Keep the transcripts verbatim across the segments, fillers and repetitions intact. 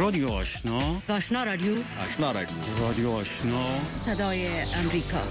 رادیو آشنا، آشنا رادیو، آشنا رادیو، رادیو آشنا، صدای امریکا.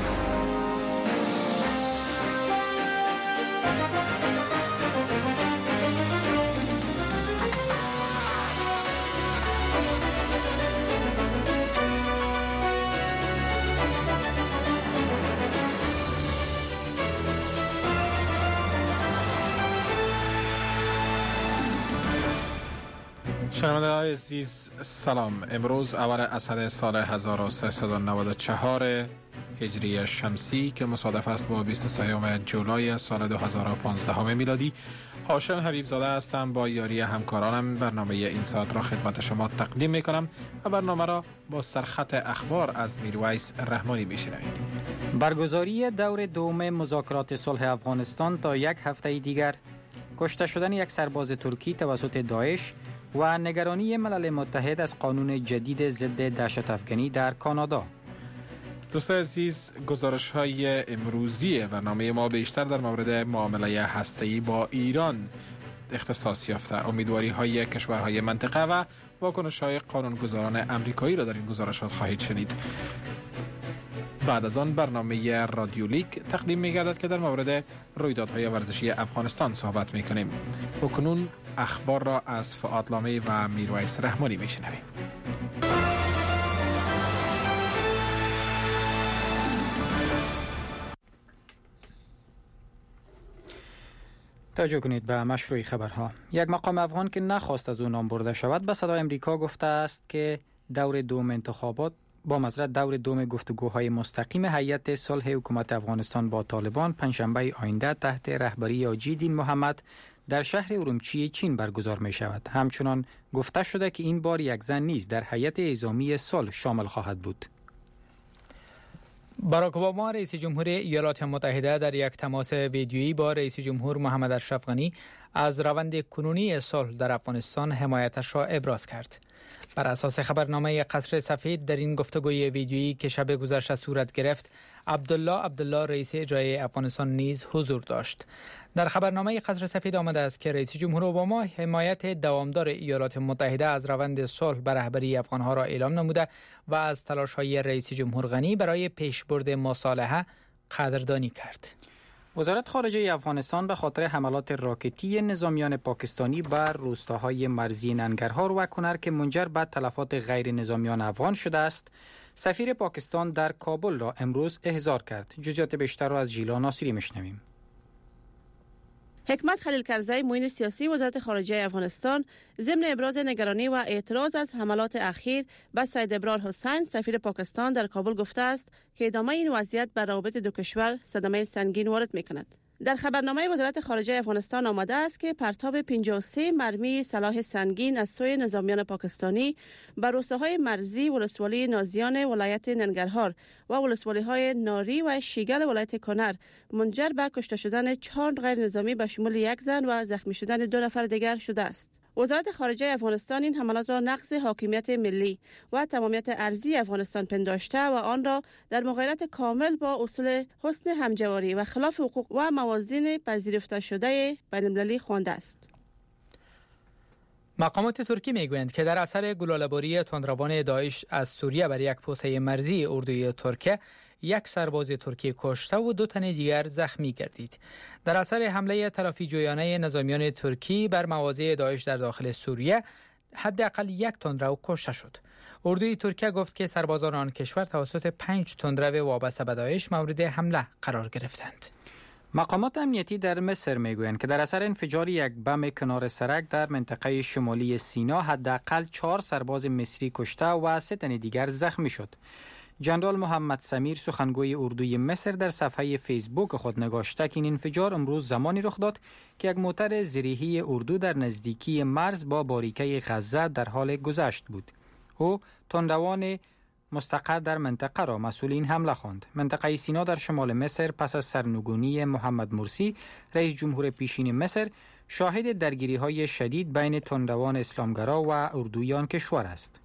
شنونده‌های عزیز سلام. امروز اول اسد سال هزار و سیصد و نود و چهار هجری شمسی که مصادف است با بیست و سوم جولای سال دو هزار و پانزده میلادی، هاشم حبیب زاده هستم. با یاری همکارانم برنامه این ساعت را خدمت شما تقدیم می کنم و برنامه را با سرخط اخبار از میرویس رحمانی میشنوید. برگزاری دور دوم مذاکرات صلح افغانستان تا یک هفته دیگر، کشته شدن یک سرباز ترکی توسط داعش و نگرانی ملل متحد از قانون جدید ضد دهشت افکنی در کانادا. دوستان عزیز، گزارش های امروزی برنامه ما بیشتر در مورد معامله هسته‌ای با ایران اختصاص یافته. امیدواری های کشورهای منطقه و واکنش های قانونگذاران امریکایی را در این گزارشات خواهید شنید. بعد از آن برنامه رادیو لیک تقدیم می گردد که در مورد رویدادهای ورزشی افغانستان صحبت می کنیم. و کنون اخبار را از فؤاد لامی و میرویس رحمانی می شنویم. توجه کنید به مشروع خبرها. یک مقام افغان که نخواست از او نام برده شود به صدای امریکا گفته است که دور دوم انتخابات با مزرعه دور دوم گفتگوهای مستقیم هیئت صلح حکومت افغانستان با طالبان پنجشنبه آینده تحت رهبری حاجی دین محمد در شهر ارومچی چین برگزار می شود. همچنان گفته شده که این بار یک زن نیز در هیئت اعزامی صلح شامل خواهد بود. باراک اوباما رئیس جمهور ایالات متحده در یک تماس ویدیویی با رئیس جمهور محمد اشرف غنی از روند کنونی صلح در افغانستان حمایتش را ابراز کرد. بر اساس خبرنامه قصر سفید در این گفتگوی ویدیویی که شب گذشته صورت گرفت، عبدالله عبدالله رئیس اجرایی افغانستان نیز حضور داشت. در خبرنامه قصر سفید آمده است که رئیس جمهور اوباما حمایت دوامدار ایالات متحده از روند صلح به رهبری افغانها را اعلام نموده و از تلاش‌های رئیس جمهور غنی برای پیشبرد مصالحه قدردانی کرد. وزارت خارجه افغانستان به خاطر حملات راکتی نظامیان پاکستانی بر روستاهای مرزی ننگرهار و کنر که منجر به تلفات غیر نظامیان افغان شده است، سفیر پاکستان در کابل را امروز احضار کرد. جزئیات بیشتر را از ژیلا ناصری میشنویم. حکمت خلیل کرزی معین سیاسی وزارت خارجه افغانستان ضمن ابراز نگرانی و اعتراض از حملات اخیر به سید ابرار حسین سفیر پاکستان در کابل گفته است که ادامه این وضعیت بر روابط دو کشور صدمه سنگین وارد می‌کند. در خبرنامه وزارت خارجه افغانستان آمده است که پرتاب پنجاه و سه مرمی سلاح سنگین از سوی نظامیان پاکستانی بر روستاهای مرزی ولسوالی نازیان ولایت ننگرهار و ولسوالی‌های ناری و شیگل ولایت کنر منجر به کشته شدن چهار غیر نظامی به شمول یک زن و زخمی شدن دو نفر دیگر شده است. وزارت خارجه افغانستان این حملات را نقض حاکمیت ملی و تمامیت ارضی افغانستان پنداشته و آن را در مغایرت کامل با اصول حسن همجواری و خلاف حقوق و موازین پذیرفته شده بین‌المللی خوانده است. مقامات ترکی میگویند که در اثر گلوله‌باری تندروان داعش از سوریه بر یک پوسته مرزی اردوی ترکیه یک سرباز ترکی کشته و دو تن دیگر زخمی گردید. در اثر حمله تلافی جویانه نظامیان ترکی بر مواضع داعش در داخل سوریه حداقل یک تندرو کشته شد. اردوی ترکیه گفت که سربازان آن کشور توسط پنج تندرو وابسته به داعش مورد حمله قرار گرفتند. مقامات امنیتی در مصر میگویند که در اثر انفجار یک بم کنار سرک در منطقه شمالی سینا حداقل چهار سرباز مصری کشته و سه تن دیگر زخمی شد. جنرال محمد سمیر سخنگوی اردوی مصر در صفحه فیسبوک خود نگاشته که این انفجار امروز زمانی رخ داد که یک موتر زرهی اردو در نزدیکی مرز با باریکه غزه در حال گذشت بود. او تندروان مستقر در منطقه را مسئول این حمله خواند. منطقه سینا در شمال مصر پس از سرنگونی محمد مرسی رئیس جمهور پیشین مصر شاهد درگیری‌های شدید بین تندروان اسلامگرا و اردویان کشور است.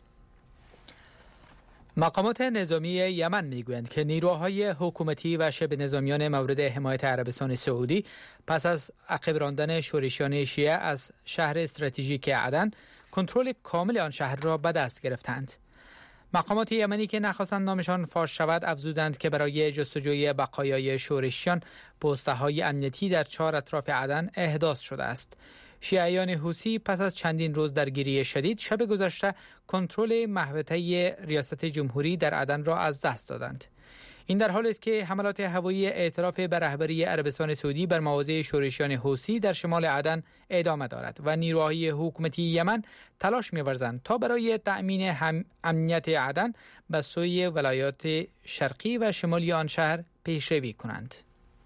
مقامات نظامی یمن میگویند که نیروهای حکومتی و شبه نظامیان مورد حمایت عربستان سعودی پس از عقب راندن شورشیان شیعه از شهر استراتژیک عدن کنترل کامل آن شهر را به دست گرفتند. مقامات یمنی که نخواستند نامشان فاش شود افزودند که برای جستجوی بقایای شورشیان پست‌های امنیتی در چهار اطراف عدن احداث شده است. شیعیان حوثی پس از چندین روز درگیری شدید شب گذشته کنترل محوطه ریاست جمهوری در عدن را از دست دادند. این در حالی است که حملات هوایی اعتراف به رهبری عربستان سعودی بر مواضع شورشیان حوثی در شمال عدن ادامه دارد و نیروهای حکومتی یمن تلاش می‌ورزند تا برای تأمین هم امنیت عدن به سوی ولایات شرقی و شمالی آن شهر پیشروی کنند.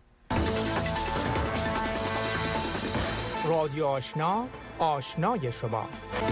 رادیو آشنا، آشنای شما.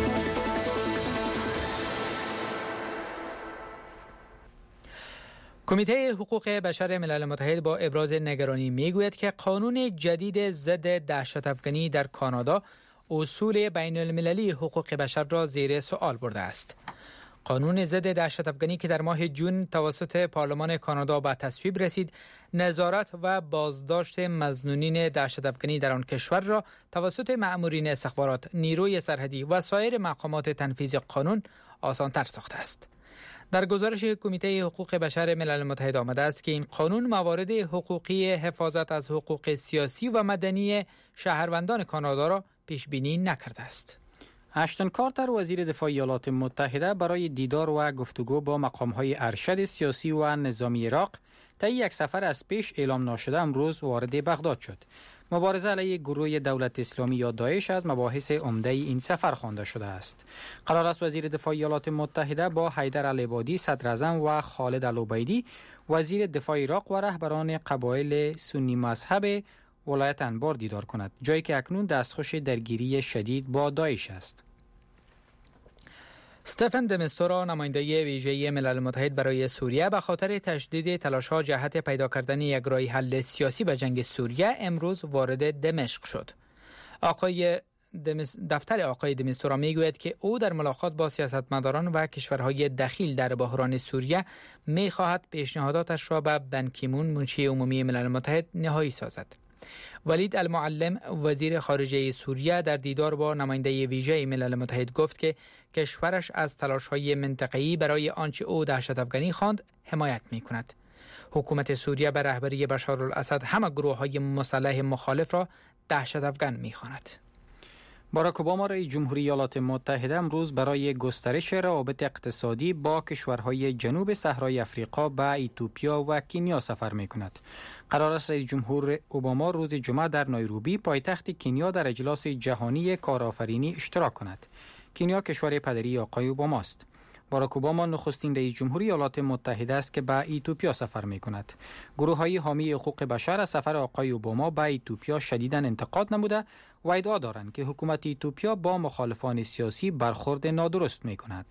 کمیته حقوق بشر ملل متحد با ابراز نگرانی میگوید که قانون جدید ضد دهشت افکنی در کانادا اصول بین المللی حقوق بشر را زیر سوال برده است. قانون ضد دهشت افکنی که در ماه جون توسط پارلمان کانادا به تصویب رسید، نظارت و بازداشت مظنونین دهشت افکنی در آن کشور را توسط مأمورین استخبارات، نیروی سرحدی و سایر مقامات تنفیذ قانون آسان‌تر ساخته است. در گزارش کمیته حقوق بشر ملل متحد آمده است که این قانون موارد حقوقی حفاظت از حقوق سیاسی و مدنی شهروندان کانادا را پیش بینی نکرده است. اشتون کارتر وزیر دفاع ایالات متحده برای دیدار و گفتگو با مقام‌های ارشد سیاسی و نظامی عراق طی یک سفر از پیش اعلام ناشده امروز وارد بغداد شد. مبارزه علیه گروه دولت اسلامی یا داعش از مباحث عمده این سفر خوانده شده است. قرار است وزیر دفاع ایالات متحده با حیدر العبادی صدر اعظم و خالد العبیدی وزیر دفاع عراق و رهبران قبایل سنی مذهب ولایت انبار دیدار کند، جایی که اکنون دستخوش درگیری شدید با داعش است. استفن د میستورا نماینده ویژه ملل متحد برای سوریه به خاطر تشدید تلاش‌ها جهت پیدا کردن یک راه حل سیاسی به جنگ سوریه امروز وارد دمشق شد. آقای دفتر آقای د میستورا میگوید که او در ملاقات با سیاستمداران و کشورهای دخیل در بحران سوریه می‌خواهد پیشنهاداتش را به بن کی مون منشی عمومی ملل متحد نهایی سازد. ولید المعلم وزیر خارجه سوریه در دیدار با نماینده ویژه ملل متحد گفت که کشورش از تلاش‌های منطقه‌ای برای آنچه او دهشت افکنی خواند حمایت می‌کند. حکومت سوریه به رهبری بشارالاسد همه گروه‌های مسلح مخالف را دهشت افکن می‌خواند. باراک اوباما رئیس جمهوری ایالات متحده امروز برای گسترش روابط اقتصادی با کشورهای جنوب صحرای افریقا به ایتوپیا و کنیا سفر می‌کند. قرار است رئیس جمهور اوباما روز جمعه در نایروبی پایتخت کنیا در اجلاس جهانی کارآفرینی اشتراک کند. کنیا کشور پدری آقای اوباما است. باراک اوباما نخستین رئیس جمهوری ایالات متحده است که به ایتوپیا سفر می‌کند. گروه‌های حامی حقوق بشر از سفر آقای اوباما به ایتوپیا شدیداً انتقاد نموده و ادعا دارند که حکومت ایتوپیا با مخالفان سیاسی برخورد نادرست می‌کند.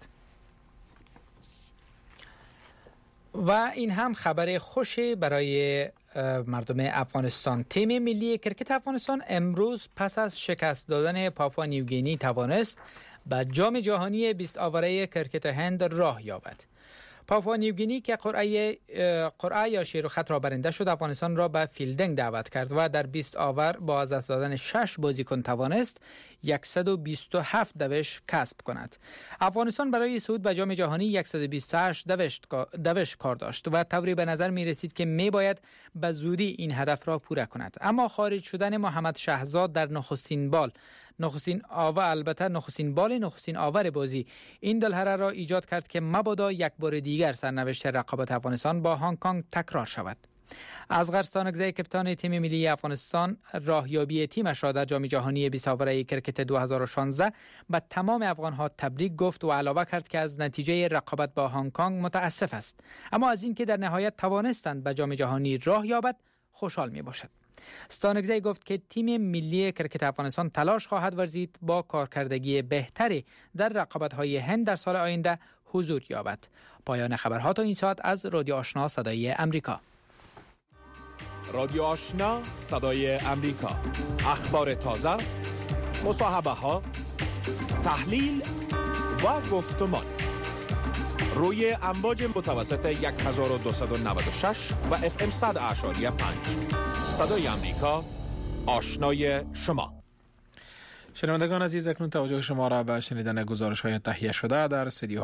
و این هم خبر خوشی برای مردم افغانستان. تیم ملی کرکت افغانستان امروز پس از شکست دادن پاپوا نیوگینی توانست به جام جهانی بیست آوره کرکت هند راه یابد. پاپوا نیوگینی که قرعه قرعه یا شیر و خط را برنده شد، افغانستان را به فیلدینگ دعوت کرد و در بیست آور با از دست دادن شش بازیکن توانست صد و بیست و هفت دوش کسب کند. افغانستان برای صعود به جام جهانی صد و بیست و هشت دوش کار داشت و طوری به نظر می رسید که می باید به زودی این هدف را پوره کند. اما خارج شدن محمد شهزاد در نخستین بال نخستین آور البته نخستین بال نخستین آور بازی این دلهره را ایجاد کرد که مبادا یک بار دیگر سرنوشت رقابت افغانستان با هنگ کنگ تکرار شود. اصغر ستانکزی کپتان تیم ملی افغانستان راهیابی تیمش را در جام جهانی بیست آوره کرکت دو هزار و شانزده به تمام افغان‌ها تبریک گفت و علاوه کرد که از نتیجه رقابت با هنگ کنگ متاسف است، اما از اینکه در نهایت توانستند به جام جهانی راه یابد خوشحال می باشد. ستانکزی گفت که تیم ملی کرکت افغانستان تلاش خواهد ورزید با کارکردگی بهتری در رقابت‌های هند در سال آینده حضور یابد. پایان خبرها تا این ساعت از رادیو آشنا صدای امریکا. رادیو آشنا صدای امریکا، اخبار تازه، مصاحبه ها، تحلیل و گفتمان روی امواج متوسط هزار و دویست و نود و شش و اف ام صد اعشاری پنج. صدای امریکا، آشنای شما. شنوندگان عزیز، اکنون توجه شما را به شنیدن گزارش‌های تهیه شده در استودیو